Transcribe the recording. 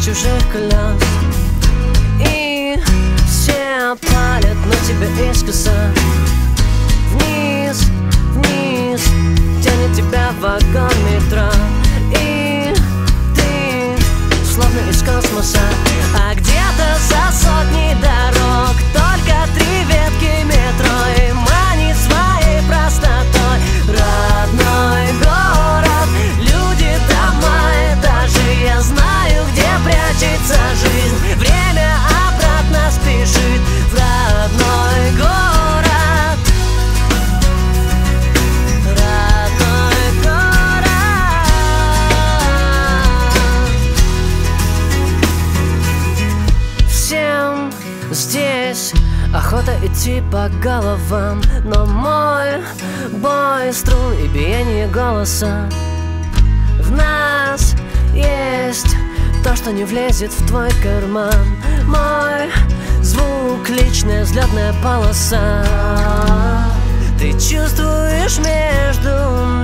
чужих колес. И все палят на тебя искоса. Вниз, вниз тянет тебя вагон метро. И ты словно из космоса. А где-то за сотни дорог только 3 ветки метро. И манит своей простотой родной город. Люди, дома, этажи. Я знаю, где прячется жизнь. Время обратно спешит в родной город. Родной город. Всем здесь охота идти по головам, но мой бой струн и биение голоса. В нас есть то, что не влезет в твой карман. Мой звук — личная взлетная полоса. Ты чувствуешь между